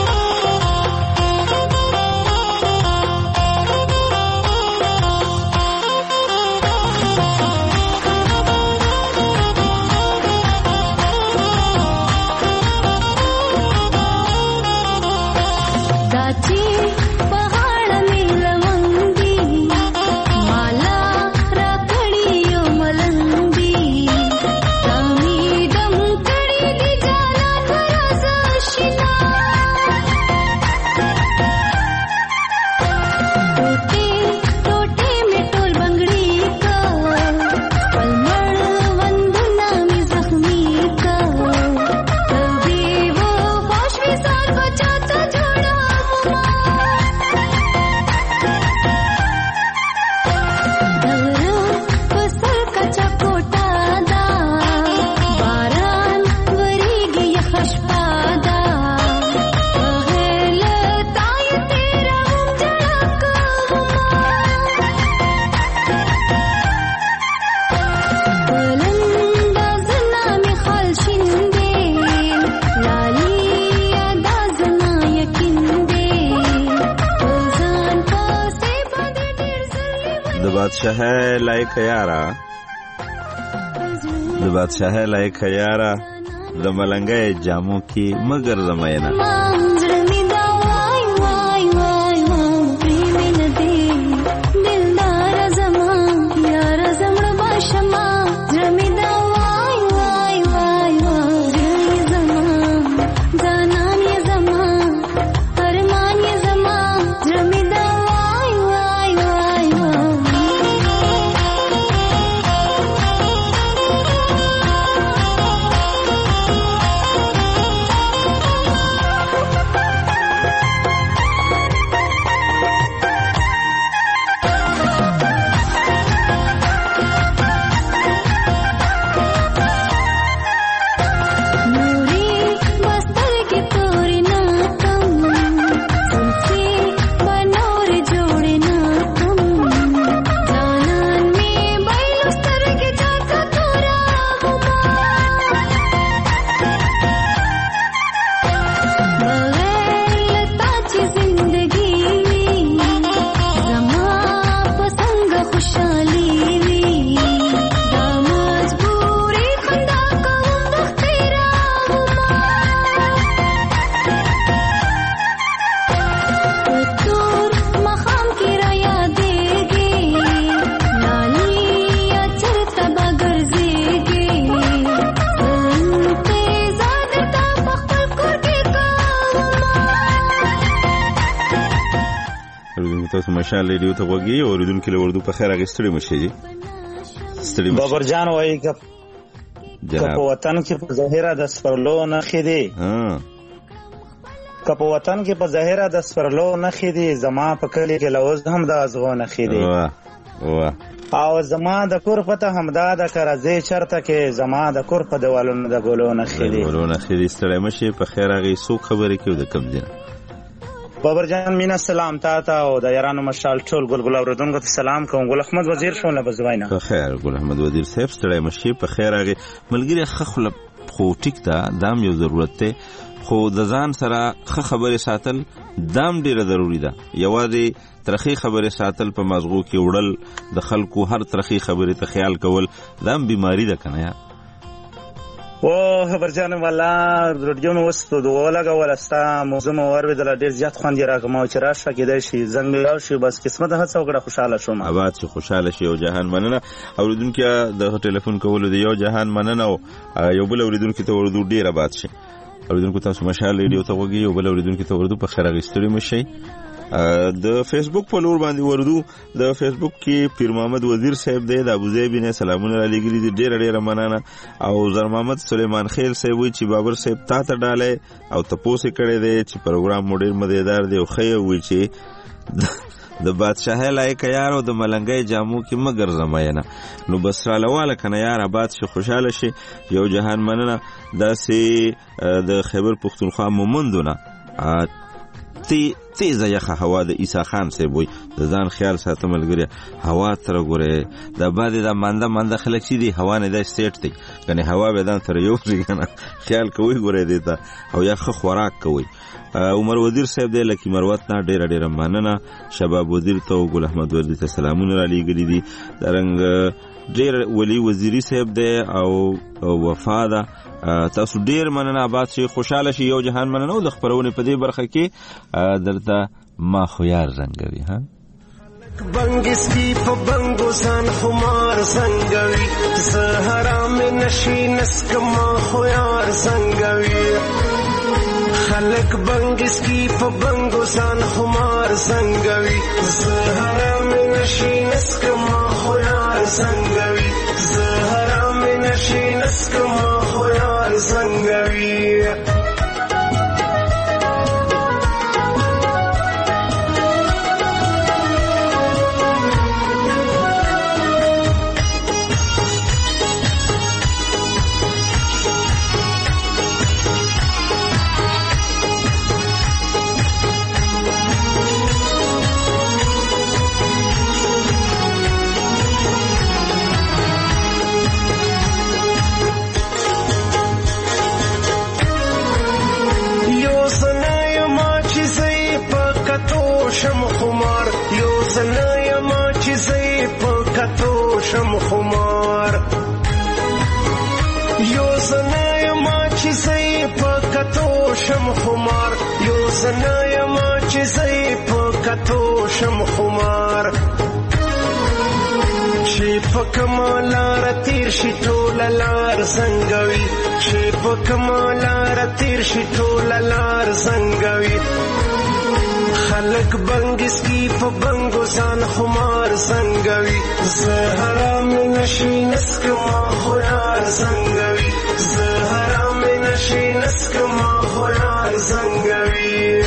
بادشاہ لائق یارا د بادشاہ لائق یارا د ملنګې جامو کې مگر زماینا اوریدونکو تاسو مشال ریډیو ته وګورئ او اوریدونکو له اردو په خیر اغستړي مشي ستړي بابر جان وایي که په وطن کې په ظاهره د سپرلو نه خېدي ها که په وطن کې په ظاهره د سپرلو نه خېدي زما په کلی کې لوز هم د ازغو نه خېدي واه واه او زما د کور پته همدا د کرزې چرته کې زما د کور په دیوالونو د ګلو نه خېدي ګلو نه خېدي ستړي مشي په خیر اغي سو خبرې کوي د کم دي بابر جان مینا سلام تا ته او د یارانو مشال ټول ګلګل اوردونکو ته سلام کوم. ګل احمد وزیر شونه بزوینه په خیر. ګل احمد وزیر صاحب ستړي مشي په خیر اغه ملګری خخل خو ټیک ته دام یو ضرورت ته خو د ځان سره خ خبره ساتل دام ډیره ضروری ده. یوازې ترخی خبره ساتل په مازغو کې وړل د خلکو هر ترخی خبره ته خیال کول دام بیماری ده کنه یا او خبر جان والا رډیو مو وستو دوه ولستا موزم اوروي د ډیر زیات خوند راکم او چې راشه کېدای شي زنګ میراو شي بس قسمت هڅه وکړه خوشاله شوم. آباد شي خوشاله شي او جهان مننه. اوریدونکو د ټلیفون کولو دی یو جهان مننه او یو بل اوریدونکو ته ورودو ډیر آباد شي. اوریدونکو تاسو مشال ریډیو ته وګورئ او بل اوریدونکو ته ورودو په خیر غستړي مشي. د فیسبوک په لور باندې وردو د فیسبوک کې پیر محمد وزیر صاحب دی د ابوظبي نه سلامونه علی ګری دی ډیر ډیر مننه. او زر محمد سلیمان خیل صاحب وی چې بابر صاحب تا ته ډاله او تاسو کړه دی چې پروګرام مډیر مزیدار دی او خیر وی چې د بادشاہ لایق یار او د ملنګي جامو کې مگر زماینه نو بس را لواله کنه یار آباد شي خوشاله شي. یو جهان مننه داسې د خیبر پختونخوا مومندونه تی تیزه یخه هوا د عیسی خان صاحب وي د ځان خیال ساتم ملګری هوا تر ګوره د باندې د منده منده خلک شي دی هوا نه د سټ دی کنه هوا به دان تر یو ځینه خیال کوي ګوره دی ته او یخه خوراک کوي. عمر وزیر صاحب دی لکه مروت نه ډیر ډیر مننه. شباب وزیر ته ګل احمد وردی ته سلامونه علی ګری دی درنګ ډیر ولی وزیری صاحب دی او وفاده تاسو ډیر مننه. آباد شي خوشاله شي. یو جهان مننه د خبرونه په دې برخه کې درته ما خو یار زنګوي ها بنگس کی په بنگو سان خمار زنګوي زهرا مې نشي نسک ما خو یار زنګوي خلک بنگس کی په بنگو سان خمار زنګوي زهرا مې نشي نسک ما خو یار زنګوي زهرا مې نشي نسک ما خو یار زنګوي. شم خمار یو زنای ما چې زی په کتو شم خمار یو زنای ما چې زی په کتو شم خمار یو زنای ما چې زی په کتو شم خمار چې په کمالار تیر شي ټول لار زنګوي چې په کمالار تیر شي ټول لار زنګوي خلق بنگس کی په بنگو ځان خمار زنګوي زهرا مې نشي نسک ما خو یار زنګوي زهرا مې نشي نسک ما خو یار زنګوي.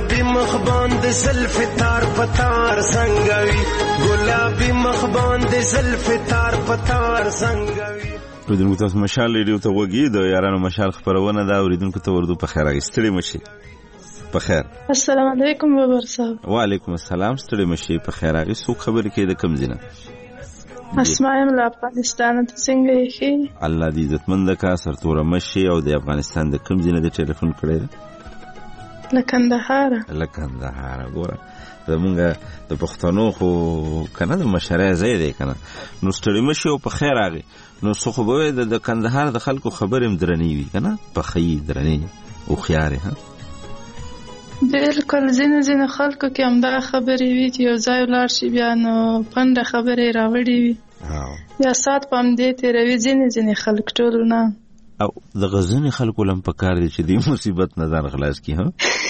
ګلابي مخ باندې زلف تار پتار سنگوي ګلابي مخ باندې زلف تار پتار سنگوي. اوریدونکو تاسو مشال ریډیو ته وګورئ. د یارانو مشال خبرونه دا اوریدونکو ته ورته په خیر راغستړي مشي. په خیر. السلام علیکم بابر صاحب. وعلیکم السلام. ستړي مشي. په خیر راغی. څو خبرې کې د کم زینه؟ اسماء له افغانستان ته څنګه یې؟ الله دې عزتمند کا سرتور مشي. او د افغانستان د کم زینه د ټلیفون کړی؟ له کندهار. له کندهار. ګوره زمونږ د پښتنو خو کنه د مشرای ځای دی کنه. نو ستړي مشي او په خیر راغی. نو څه خو به د کندهار د خلکو خبرې مدرنی وي کنه. په خی درنی او خيار ها. بالکل زین زین خلکو کې هم دا خبرې وي چې یو ځای ولاړ شي بیا نو پنده خبرې راوړي وي. یا سات پام دې تیروي زین زین خلک ټول نه. او د غزنی خلکو لم په کار دي چې دې مصیبت نه ځان خلاص کی ها.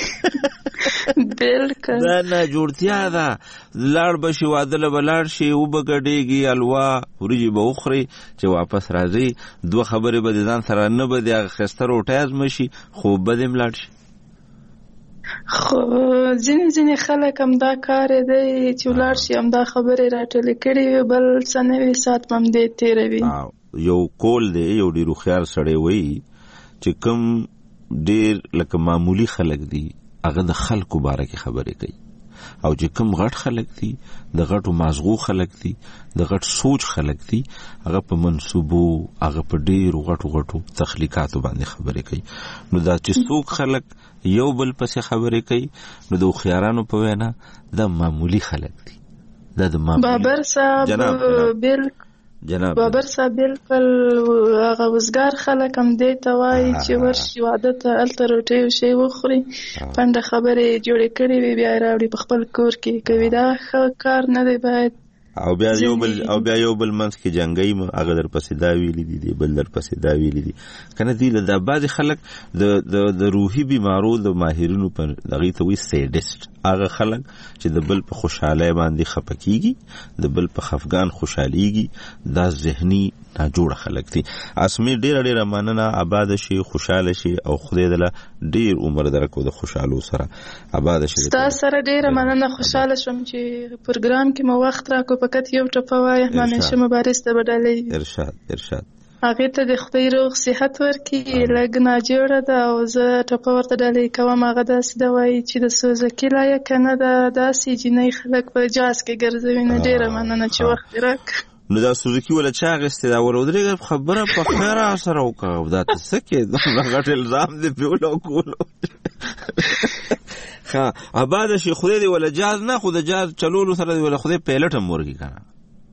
بالکل دا نه جوړتیا ده. لاړ بشي وادل بلاړ شي او بغډيږي الوا ورجی به اخري چې واپس راځي. دوه خبرې به ځان سره نه به د خستر او ټاز مشي خو بدیم لاړ شي. خو ځین ځین خلک هم دا کار دی چې لاړ شي هم دا خبرې راټولې کړي بل سنوي سات مم دې تیروي. یو کول دی یو ډیرو خيار سړی وای چې کوم ډیر لکه معمولی خلک دي هغه د خلکو باره کې خبرې کوي. او چې کوم غټ خلک دي د غټو مازغو خلک دي د غټ سوچ خلک دي هغه په منسوبو هغه په ډیرو غټو غټو تخلیقاتو باندې خبرې کوي. نو دا چې څوک خلک یو بل پسې خبرې کوي نو د خيارانو په وینا د معمولی خلک دي. دا د معمولی بابر صاحب بل جناب بابر صاحب بالکل هغه وزګار خلک هم دې ته وایي چې ورشي واده ته هلته روټۍ او شی وخوري پنډه خبرې جوړې کړې وي بیا راوړي په خپل کور کې کوي. دا ښه کار نه دی. باید او بیا یو بل او بیا یو بل منځ کې جنگي م هغه در پسې دا ویلي دي دی بل در پسې دا ویلي دي کنه. دی له د بعض خلک د د د روحي بیمارو د ماهرینو په دغه ته وي سیډست. هغه خلک چې د بل په خوشاله باندې خپکیږي د بل په خفګان خوشاليږي دا ذهني ناجوړ خلک دي. اسمي ډیر ډیر مننه. آباد شي خوشاله شي او خدای دله ډیر عمر درکو د خوشالو سره آباد شي. تاسو سره ډیر مننه. خوشاله شوم چې پروګرام کې مو وخت راکو. فقط یو ټپه وای همیشه مبارز ته بدلې. ارشاد ارشاد هغه ته د خدای روغ صحت ورکړي. لګ نه جوړه ده او زه ټپه ورته ډلې کوم. هغه داسې دا وایي چې د سوزکي لایق نه ده داسې جنۍ خلک په جاز کې ګرځوي. نه ډیره مننه چې وخت راک. نو دا سوزکي ولا چا غسته دا ورودري خبره په خیره سره وکاو. دا څه کې دا غټ الزام دی په کولو. ها آباد شي خدای دی ولا جاز نه خو د جاز چلولو سره دی ولا خدای پیلټ هم ورګي کنه.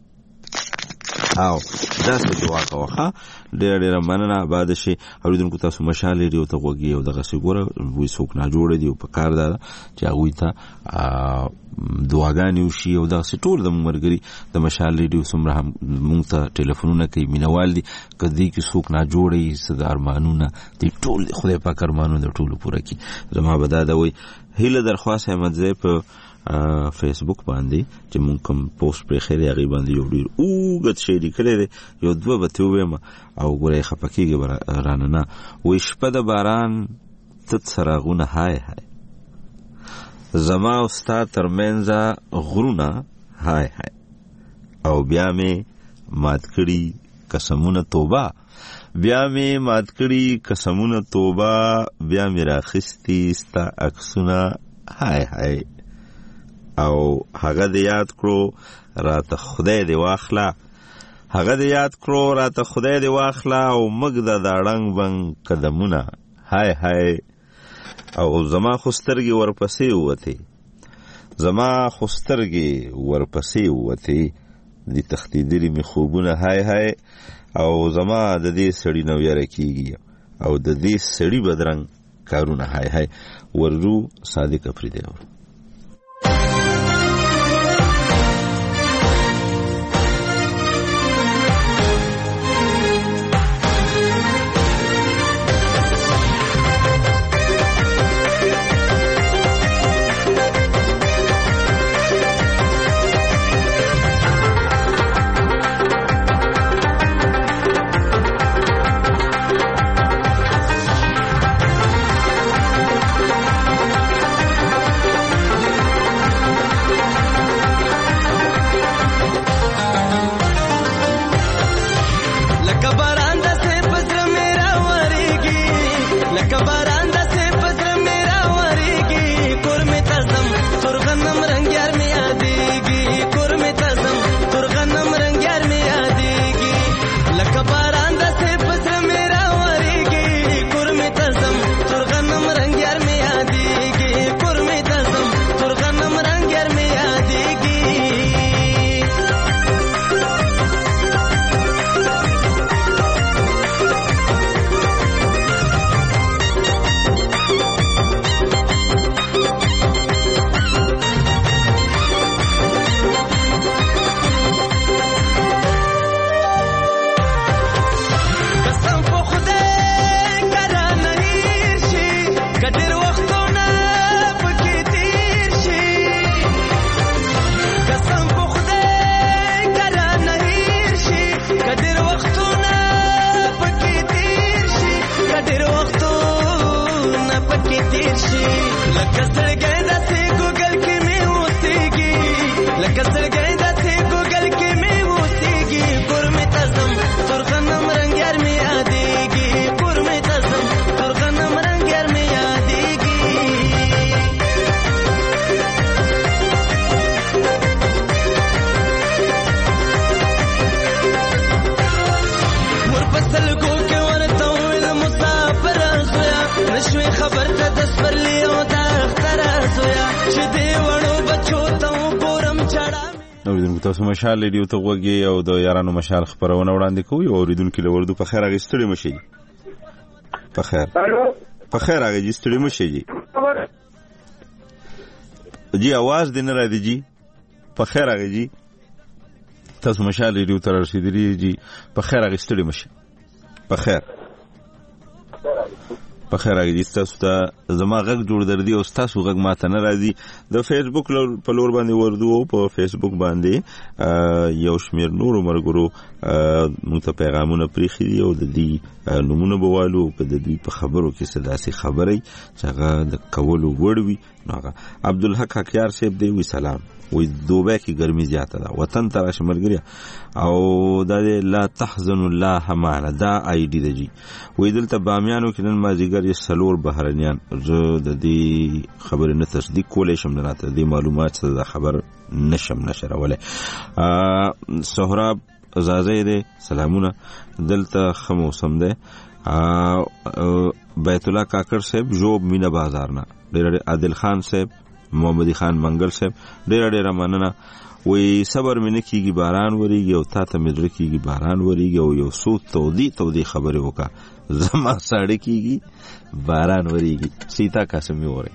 او دا څه جواب واخا. ډېر ډېر مننه. آباد شي. اوریدونکو تاسو مشال ریډیو ته وګورئ او دغه څه ګوره وې څوک نه جوړ دی او په کار دا چې هغه ته دعاګانې وشي او دغه څه ټول د مرګري د مشال ریډیو سمره هم مونږ ته ټلیفونونه کوي مینوال دي کدی کې څوک نه جوړي صدر ارمانونه دي ټول خدای پاک ارمانونه د ټولو پوره کړي. زما بدا دا وای هیله درخواست احمد زی په فیسبوک باندې چې مونږ کوم پوسټ پرې خېری هغه باندې یو ډیر اوګت شی لیکلی دی یو دوه به ته ویم او ګورې خپکیږي رانه نه وې شپه د باران تت سراغونه هاي هاي زما او ستا ترمنځ غرونه هاي هاي او بیا مې مات کړي قسمونه توبه بیا مې مات کړي قسمونه توبه بیا مې راخستی ستا عکسونه هاي هاي او هغه دې یاد کړو راته خدای دې واخلا هغه دې یاد کړو راته خدای دې واخلا او مګ د داړنګ بنګ قدمونه هاي هاي او زما خسترګي ورپسې وته زما خسترګي ورپسې وته دې تختیدري می خوبونه هاي هاي او زما د دې سړی نو یاره کیږي او د دې سړی بدرنګ کارونه هاي هاي وررو صادق افریدی. کې تیر شي لکه زړګی داسې ګوګل کې مې اوسېږي لکه زړګی داسې ګوګل کې مې اوسېږي کور مې ته ځم تور غنم رنګ یار مې یادېږي کور مې ته ځم تور غنم رنګ یار مې یادېږي ورپسل ګو کې ورته ویل مسافر زویا نشوي خبر ته د سپرلی او د اختر زویا چې دی وړو بچو ته پورم چړا اوریدونکو تاسو مشال ریډیو ته وګورئ او د یارانو مشال خبرونه وړاندې کوي او اوریدونکو له وردو په خیر هغه ستړي مشي په خیر په خیر هغه ستړي مشي جی आवाज دینه را دی جی په خیر هغه جی تاسو مشال ریډیو ته رسیدلی جی په خیر هغه ستړي مشي په خیر په خیر هغه تاسو ته زما غږ جوړ دردي او تاسو غږ ماته نه راځي د فیسبوک په لور باندې وردو په فیسبوک باندې یو شمیر نور مرګرو موږ ته پیغامونه پریخي دي او د دې نمونه بوالو په د دې په خبرو کې صداسي خبري چې هغه د کولو وړوي نو عبدالحق حکیار صاحب دی وی سلام وی دوبه کې ګرمي زیاته ده وطن ته راشه ملګری او دا لا تحزن الله معنا دا آی ډی دی وی دلته بامیانو کې نن مازیګر یې سلور بهرنیان زه د دې خبرې نه تصدیق کولای شم نه ته دې معلومات څه خبر نشم نشروله سهراب زازه دې سلامونه دلته خموسم ده بیت الله کاکر صاحب جوب مینا بازار نه ډېر عادل خان صاحب محمدی خان منګل صاحب ډېر ډېر مننه وی صبر مینه کیږي باران وریږي او تا ته مدر کیږي باران وریږي او یو سو تودی تودی خبره وکا زما ساړه کیږي باران وریږي سیتا قاسمی وره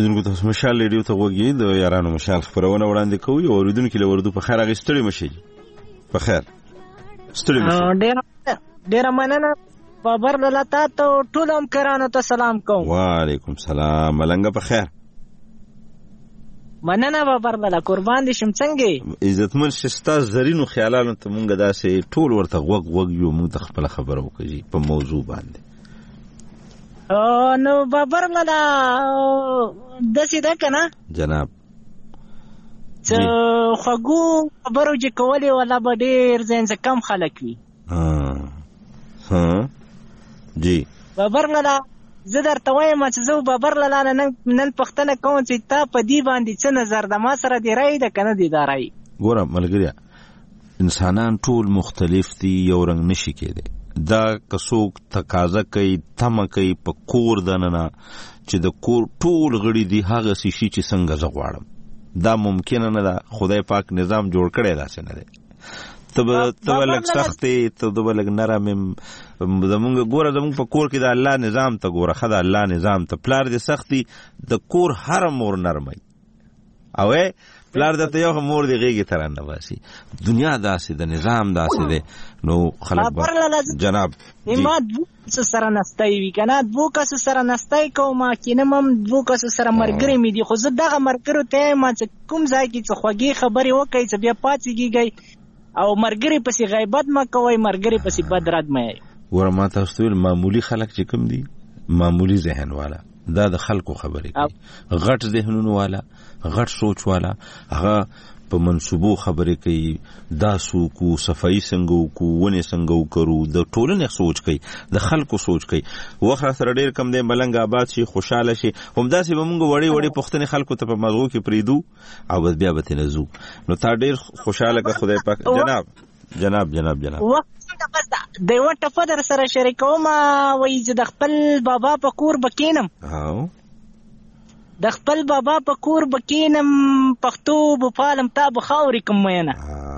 اوریدونکو تاسو مشال ریډیو ته وګورئ د یارانو مشال خبرونه وړاندې کوي او اوریدونکو له وردو په خیر اغستړي مشي په خیر ستړي مشي ډیر ډیر مننه بابر لاله ته ټول هم کرانو ته سلام کوم. وعلیکم سلام ملنګ په خیر مننه بابر لاله قربان دي شم څنګه عزتمن شستا زرینو خیالانو ته مونږ داسې ټول ورته وګ وګ یو مونږ خپل خبرو کوي په موضوع باندې. نو بابر لاله داسې ده کنه جناب څه خوګو خبرو چې کولې ولا به ډیر زین څه کم خلک وي. ها ها جی بابر لاله زه درته وایم چې زه بابر لاله نن نن پښتنه کوم چې تا په دی باندې څه نظر د ما سره دی رای ده کنه دی دارای. ګوره ملګریا انسانان ټول مختلف دي یو رنګ نشي کېدی. دا کڅوک تقاضا کوي تمه کوي په کور دننه چې د کور ټول غړي دي هغه شي چې څنګه زه غواړم. دا ممکن نه ده. خدای پاک نظام جوړ کړی داسې نه دی. تب تب لګ سختي تب لګ نرم زمونږ ګوره زمونږ په کور کې د الله نظام ته ګوره خدای الله نظام ته پلار دې سختي د کور هر مور نرمي او پلار د ته یو مور دی غیږی تر نه واسي. دنیا داسې د نظام داسې دی نو خلک جناب ما دو سره نستای وی کنه دو کس سره نستای کوم کینم دو کس سره مرګري می دي خو زه دغه مرګرو ته ما کوم ځای کې څه خوږی خبري وکړي چې بیا پاتېږي او مرګري پسې غیبت ما کوي مرګري پسې بد رد مې ور ما تاسو ول معمولی خلک چې کوم دي معمولی ذهن والا دا د خلکو خبرې کوي. غټ ذهنونو والا غټ سوچ والا هغه په منسوبو خبرې کوي. دا سوکو صفائی څنګه کو ونه څنګه وکړو د ټولنې سوچ کوي د خلکو سوچ کوي. وخت سره ډیر کم دی ملنګ آباد شي خوشاله شي همداسې به موږ وړي وړي پښتني خلکو ته په مزغو کې پریدو او بس بیا به تنزو نو تا ډیر خوشاله کا خدای پاک جناب جناب جناب جناب د یو ټفه در سره شریکوم وایي چې د خپل بابا په کور بکینم هاو د خپل بابا په کور بکینم پښتو په پالم تا بخاوري کوم مینه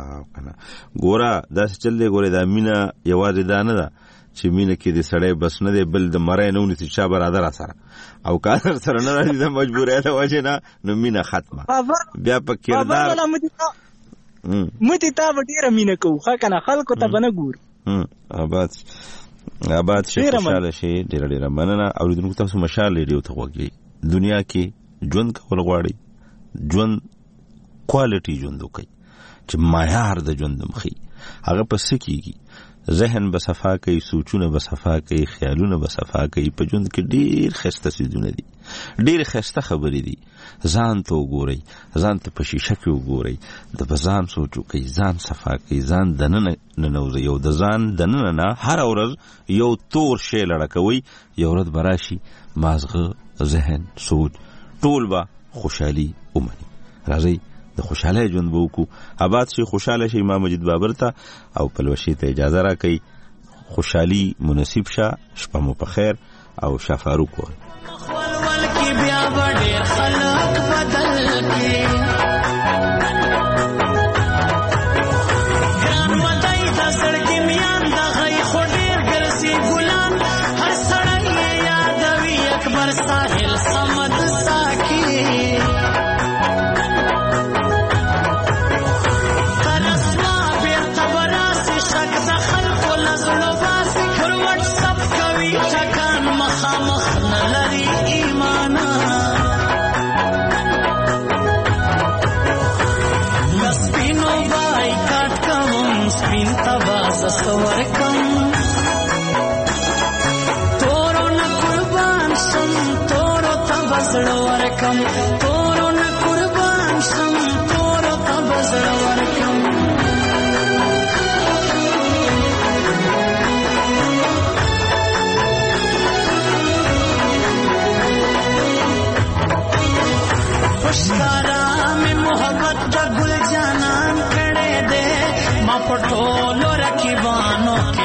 ګوره داسې چل دی ګوره دا مینا یوازې دا نه ده چې مینا کې د سړی بس نه دی بل د مړی نه ونیسي چا برادر سره او کادر سره نه راځي د مجبورۍ د وجې نه نو مینا ختمه بیا په کردار متی تا به ډیره مینه کوو ښه که نه خلکو ته به نه ګورو. آباد آباد شي خوشحاله شي ډیره ډیره مننه. اورېدونکو تاسو مشال ریډیو ته وګورئ. دنیا کې ژوند کول غواړئ ژوند کوالټي ژوند وکړئ چې معیار د ژوند مخې هغه په څه کېږي. ذهن به صفا کوي سوچونه به صفا کوي خیالونه به صفا کوي. په ژوند کې ډېر ښایسته څیزونه دي ډېر ښایسته خبرې دي. ځان ته وګورئ ځان ته په شیشه کې وګورئ د په ځان سوچ وکړئ ځان صفا کوئ ځان دننه ننوځئ او د ځان دننه نه هره ورځ یو تور شی لړه کوئ یو ورځ به راشي مازغه ذهن سوچ ټول به خوشحالي ومني. راځئ د خوشاله ژوند به وکړو. آباد شي خوشاله شي. امام مجید بابر ته او پلوشي ته اجازه راکړئ. خوشحالي مناسب شه. شپه مو په خیر او شفاروق وای بیا ډېر خلک بدل کی ګران مدای د سړکی میان د غي خو ډېر ګرځي ګلان هر سړی یادوي اکبر ساحل صمد ساکی ترسوا بیر تبراسی شک د خلکو لزړو باسي پر واتس اپ کوي ټکان مخامخ نه لري ایمانا لسپینو بای کټ کوم سپین تباس سور کم تورو نه قربان شم تورو تبسړ ورکم تورو نه قربان شم تورو تبسړ ورکم خوشکارا میں محبت کا گل جانان کڑے دے ما پٹولو رکیبانوں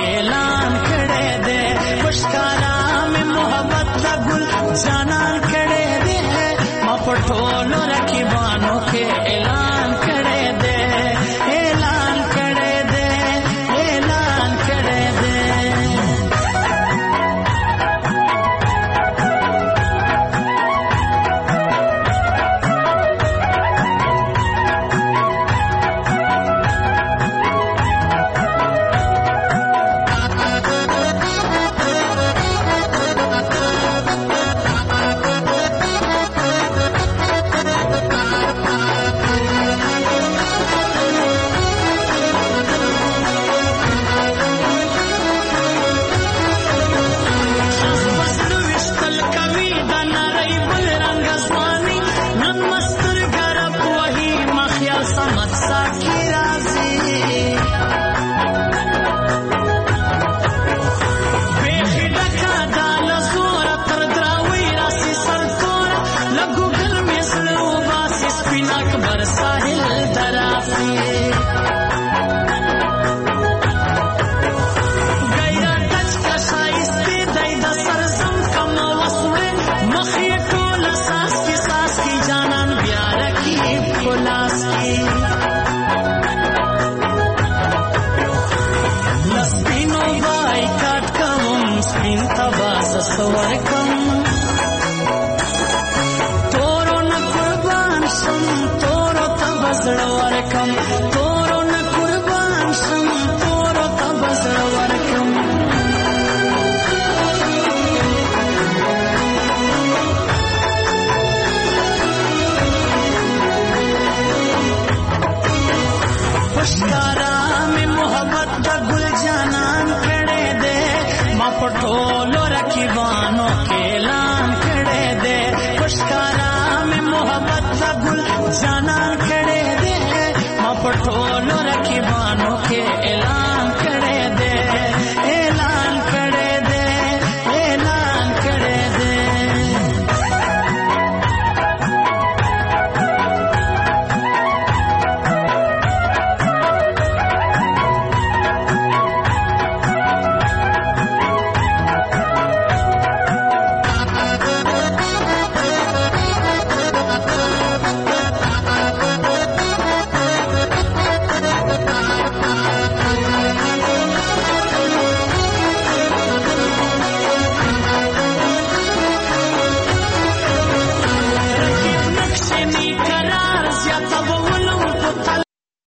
पटोलो रखीवानों के लान खड़े दे खुशकारा में मोहब्बत का गुल जाना खड़े दे माँ पटोलो